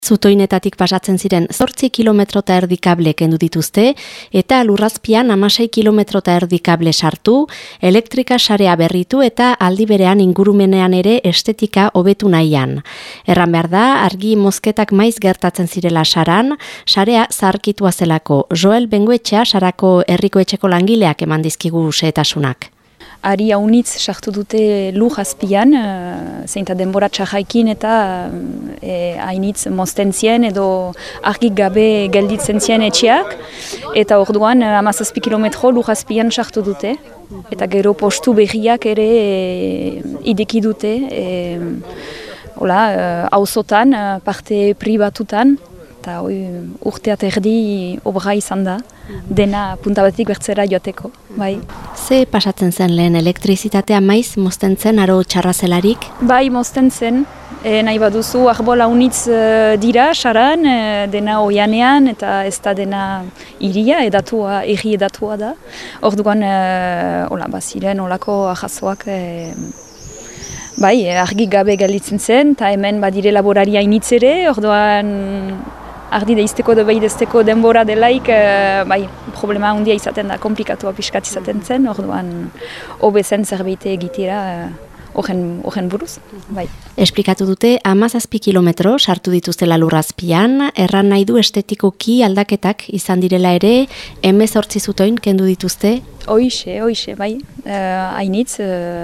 Zutoinetatik pasatzen ziren 8 kilometro eta erdi kable kendu dituzte eta lurrazpian 16 kilometro eta erdi kable sartu, elektrika sarea berritu eta aldi berean ingurumenean ere estetika hobetu nahian. Erran behar da, argi mozketak maiz gertatzen zirela saran, sarea zaharkitua zelako. Joel Bengoetxea sarako herriko etxeko langileak eman dizkigu xehetasunak. Ari haunitz sartu dute lur azpian, zeinta denbora txajaikin eta hainitz mozten zien edo argik gabe gelditzen zien etxeak. Eta orduan 17 kilometro lur azpian sartu dute. Eta gero postu berriak ere ideki dute, auzotan, parte pribatutan. Eta urteat erdi obra izan da, dena punta batetik bertzera joateko. Bai. Ze pasatzen zen lehen elektrizitatea maiz mozten zen aro txarrazelarik? Bai, mozten zen. Nahi baduzu arbola unitz dira, saran, dena oianean eta ez da dena iria, erri edatua da. Orduan, baziren olako ahazoak argi gabe gelditzen zen, eta hemen badire laboraria initz ere, orduan ardi deizteko edo behidezteko denbora delaik, problema handia izaten da, komplikatua pixkat izaten zen, orduan hobe zen zerbait egitera horren buruz. Bai. Esplikatu dute 17 kilometro sartu dituztela lurrazpian, erran nahi du estetikoki aldaketak izan direla ere, 18 zutoin kendu dituzte? Hoixe, bai. Hainitz,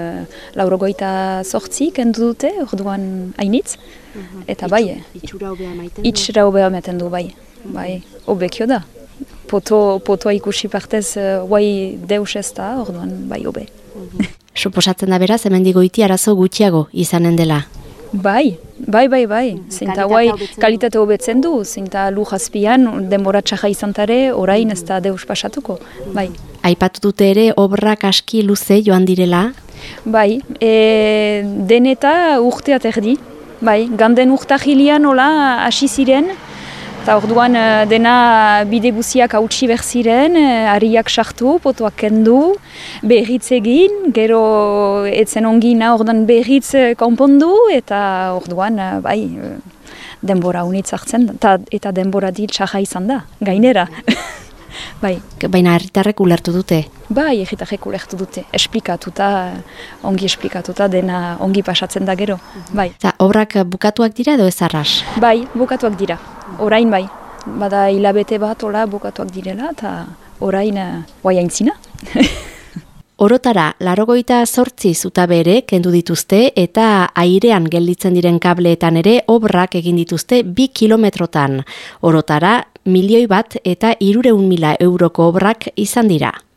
98 kendu dute, orduan hainitz. Eta bai, itxura hobea ematen du, bai. Hobekio da. Potoa ikusi partez, deus ez da, orduan bai hobe. Suposatzen da beraz, hemendik goiti arazo gutxiago izanen dela. Bai. Zinta kalitate hobetzen du, zinta lur azpian denbora txaja izantare, orain ez da deus pasatuko. Bai. Aipatu dute ere obrak aski luze joan direla? Bai, deneta urteat erdi. Bai, ganden urtahilian hola hasi ziren, eta orduan dena bide guziak hautsi behar ziren, harriak sartu, potoak kendu, berritz egin, gero etzen ongina orduan berritz konpondu, eta orduan denbora unitz hartzen, eta denbora dit txaja izan da, gainera. Baina herritarrek ulertu dute? Bai, herritarrek ulertu dute, ongi esplikatuta, dena ongi pasatzen da gero. Bai. Obrak bukatuak dira edo ez arras? Bai, bukatuak dira. Orain bai. Bada hilabete bat bukatuak direla eta orain aintzina. Orotara, 98 zutabe ere kendu dituzte eta airean gelditzen diren kableetan ere obrak egin dituzte 2 kilometrotan. Orotara, 1.000.000 eta 300.000 euroko obrak izan dira.